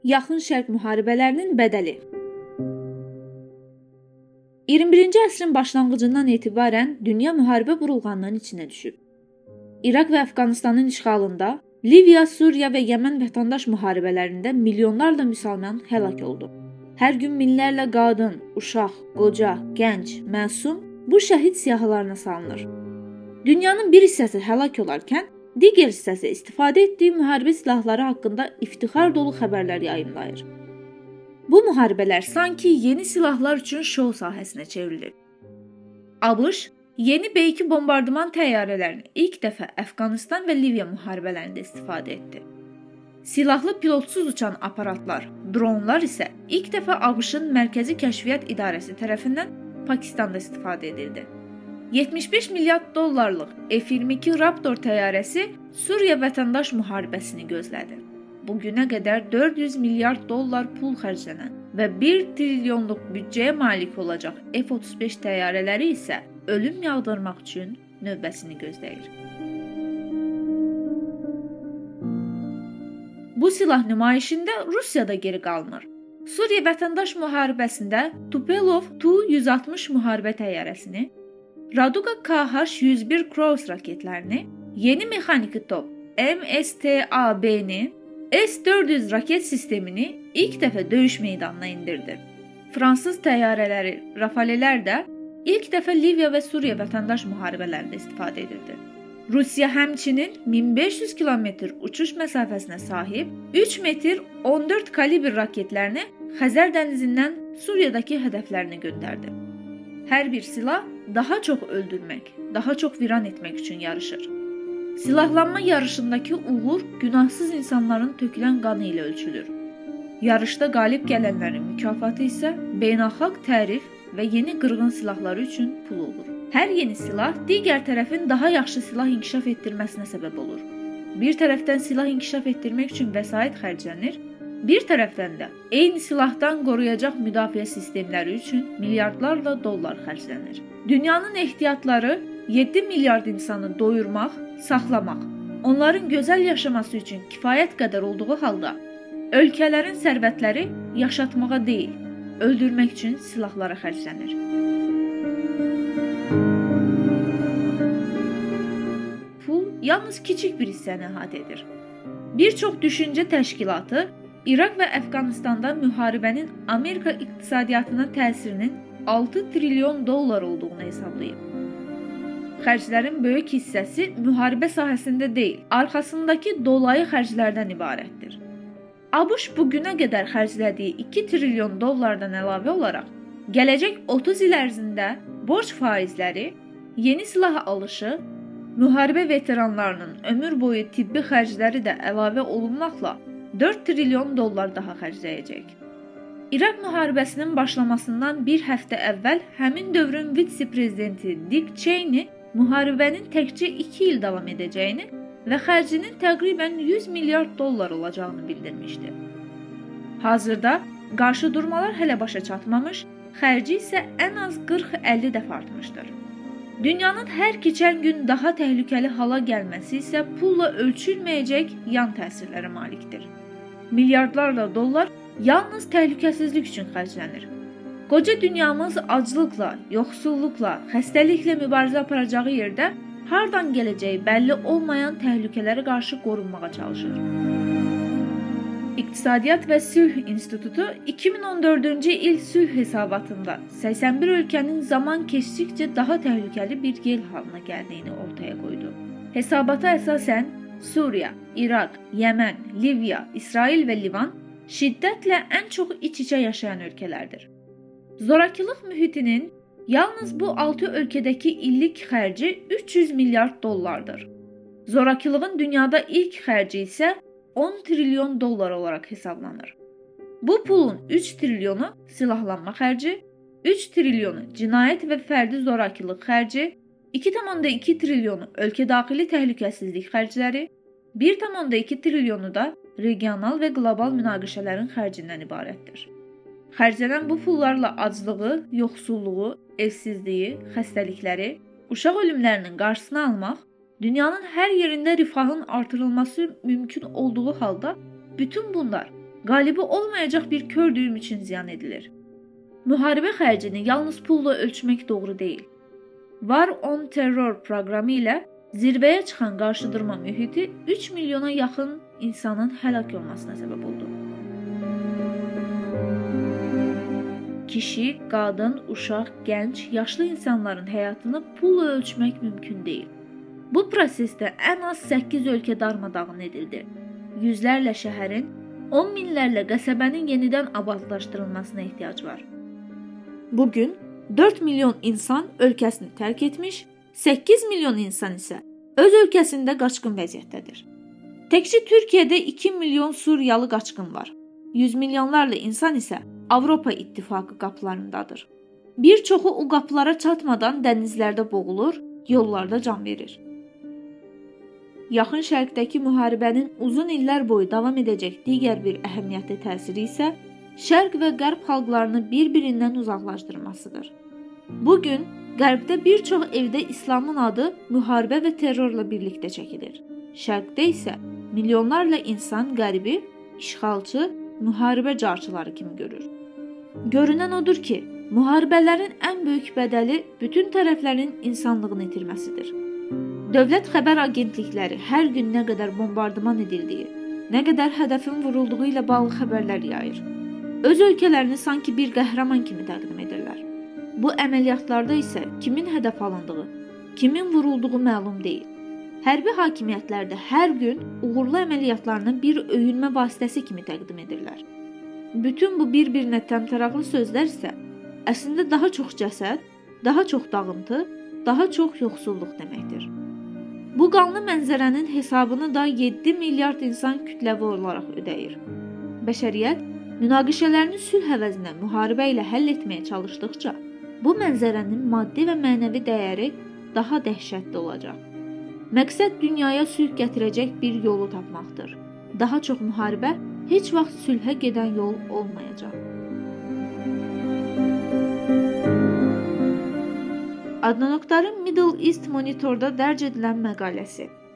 Yaxın Şərq müharibələrinin bədəli. 21-ci əsrin başlanğıcından etibarən dünya müharibə burulğanlığının içinə düşüb. İraq və Əfqanistanın işğalında, Liviya, Suriya və Yəmən vətəndaş müharibələrində milyonlarla müsəlman həlak oldu. Hər gün minlərlə qadın, uşaq, qoca, gənc, məsum bu şəhid siyahılarına salınır. Dünyanın bir hissəsi həlak olarkən, digər hissəsi istifadə etdiyi müharibə silahları haqqında iftixar dolu xəbərlər yayımlayır. Bu müharibələr sanki yeni silahlar üçün şou sahəsinə çevrilib. ABŞ yeni B-2 bombardıman təyyarələrini ilk dəfə Əfqanistan və Liviya müharibələrində istifadə etdi. Silahlı pilotsuz uçan aparatlar, dronlar isə ilk dəfə ABŞ-ın Mərkəzi Kəşfiyyat İdarəsi tərəfindən Pakistanda istifadə edildi. 75 milyard dollarlıq F-22 Raptor təyyarəsi Suriya vətəndaş müharibəsini gözlədi. Bugünə qədər 400 milyard dollar pul xərclənən və 1 trilyonluq büdcəyə malik olacaq F-35 təyyarələri isə ölüm yağdırmaq üçün növbəsini gözləyir. Bu silah nümayişində Rusiya da geri qalmır. Suriya vətəndaş müharibəsində Tupelov Tu-160 müharibə təyyarəsini, Raduga KH-101 Cross raketlərini, yeni mexaniki top MSTAB-ni, S-400 raket sistemini ilk dəfə döyüş meydanına indirdi. Fransız təyyarələri Rafalelər də ilk dəfə Liviya və Suriya vətəndaş müharibələrində istifadə edildi. Rusiya həmçinin 1500 kilometr uçuş məsafəsinə sahib 3 metr 14 kalibr raketlərini Xəzər dənizindən Suriyadakı hədəflərinə göndərdi. Hər bir silah daha çox öldürmək, daha çox viran etmək üçün yarışır. Silahlanma yarışındakı uğur günahsız insanların tökülən qanı ilə ölçülür. Yarışda qalib gələnlərin mükafatı isə beynəlxalq tərif və yeni qırğın silahları üçün pul olur. Hər yeni silah digər tərəfin daha yaxşı silah inkişaf etdirməsinə səbəb olur. Bir tərəfdən silah inkişaf etdirmək üçün vəsait xərclənir, bir tərəfdən də eyni silahdan qoruyacaq müdafiə sistemləri üçün milyardlarla dollar xərclənir. Dünyanın ehtiyatları 7 milyard insanı doyurmaq, saxlamaq, onların gözəl yaşaması üçün kifayət qədər olduğu halda, ölkələrin sərvətləri yaşatmağa deyil, öldürmək üçün silahlara xərclənir. Pul yalnız kiçik bir hissəni əhatə edir. Bir çox düşüncə təşkilatı İraq və Əfqanistanda müharibənin Amerika iqtisadiyyatına təsirinin 6 trilyon dollar olduğunu hesablayıb. Xərclərin böyük hissəsi müharibə sahəsində deyil, arxasındakı dolayı xərclərdən ibarətdir. ABŞ bugünə qədər xərclədiyi 2 trilyon dollardan əlavə olaraq, gələcək 30 il ərzində borc faizləri, yeni silah alışı, müharibə veteranlarının ömür boyu tibbi xərcləri də əlavə olunmaqla 4 trilyon dollar daha xərcləyəcək. İraq müharibəsinin başlamasından bir həftə əvvəl həmin dövrün vitse-prezidenti Dick Cheney müharibənin təkcə 2 il davam edəcəyini və xərcinin təqribən 100 milyard dollar olacağını bildirmişdi. Hazırda qarşıdurmalar hələ başa çatmamış, xərci isə ən az 40-50 dəfə artmışdır. Dünyanın hər keçən gün daha təhlükəli hala gəlməsi isə pulla ölçülməyəcək yan təsirlərə malikdir. Milyardlarla dollar yalnız təhlükəsizlik üçün xərclənir. Qoca dünyamız aclıqla, yoxsulluqla, xəstəliklə mübarizə aparacağı yerdə hardan gələcəyi bəlli olmayan təhlükələrə qarşı qorunmağa çalışır. İqtisadiyyat və Sülh İnstitutu 2014-cü il sülh hesabatında 81 ölkənin zaman keçdikcə daha təhlükəli bir yer halına gəldiyini ortaya qoydu. Hesabata əsasən Suriya, İraq, Yəmən, Liviya, İsrail və Livan şiddətlə ən çox iç-içə yaşayan ölkələrdir. Zorakılıq mühitinin yalnız bu 6 ölkədəki illik xərci 300 milyard dollardır. Zorakılığın dünyada ilk xərci isə 10 trilyon dollar olaraq hesablanır. Bu pulun 3 trilyonu silahlanma xərci, 3 trilyonu cinayət və fərdi zorakılıq xərci, 2,2 trilyonu ölkə daxili təhlükəsizlik xərcləri, 1,2 trilyonu da regional və qlobal münaqişələrin xərcindən ibarətdir. Xərclənən bu pullarla aclığı, yoxsulluğu, evsizliyi, xəstəlikləri, uşaq ölümlərinin qarşısını almaq, dünyanın hər yerində rifahın artırılması mümkün olduğu halda bütün bunlar qalibi olmayacaq bir kör düyüm üçün ziyan edilir. Müharibə xərcini yalnız pulla ölçmək doğru deyil. War on Terror proqramı ilə zirvəyə çıxan qarşıdurma mühiti 3 milyona yaxın insanın həlak olmasına səbəb oldu. Kişi, qadın, uşaq, gənc, yaşlı insanların həyatını pulla ölçmək mümkün deyil. Bu prosesdə ən az 8 ölkə darmadağın edildi. Yüzlərlə şəhərin, 10 minlərlə qəsəbənin yenidən abadlaşdırılmasına ehtiyac var. Bugün 4 milyon insan ölkəsini tərk etmiş, 8 milyon insan isə öz ölkəsində qaçqın vəziyyətdədir. Təkcə Türkiyədə 2 milyon Suriyalı qaçqın var. 100 milyonlarla insan isə Avropa İttifaqı qapılarındadır. Bir çoxu o qapılara çatmadan dənizlərdə boğulur, yollarda can verir. Yaxın Şərqdəki müharibənin uzun illər boyu davam edəcək digər bir əhəmiyyətli təsiri isə Şərq və Qərb xalqlarını bir-birindən uzaqlaşdırmasıdır. Bugün Qərbdə bir çox evdə İslamın adı müharibə və terrorla birlikdə çəkilir. Şərqdə isə milyonlarla insan qəribi, işğalçı, müharibə carçıları kimi görür. Görünən odur ki, müharibələrin ən böyük bədəli bütün tərəflərin insanlığını itirməsidir. Dövlət xəbər agentlikləri hər gün nə qədər bombardıman edildiyi, nə qədər hədəfin vurulduğu ilə bağlı xəbərlər yayır. Öz ölkələrini sanki bir qəhrəman kimi təqdim edirlər. Bu əməliyyatlarda isə kimin hədəf alındığı, kimin vurulduğu məlum deyil. Hərbi hakimiyyətlər də hər gün uğurlu əməliyyatlarını bir öyünmə vasitəsi kimi təqdim edirlər. Bütün bu bir-birinə təmtəraqlı sözlər isə əslində daha çox cəsəd, daha çox dağıntı, daha çox yoxsulluq deməkdir. Bu qanlı mənzərənin hesabını da 7 milyard insan kütləvi olaraq ödəyir. Bəşəriyyət münaqişələrini sülh əvəzinə müharibə ilə həll etməyə çalışdıqca, bu mənzərənin maddi və mənəvi dəyəri daha dəhşətli olacaq. Məqsəd dünyaya sülh gətirəcək bir yolu tapmaqdır. Daha çox müharibə heç vaxt sülhə gedən yol olmayacaq. Adnan Oktarın Middle East Monitor'da dərc edilən məqaləsi.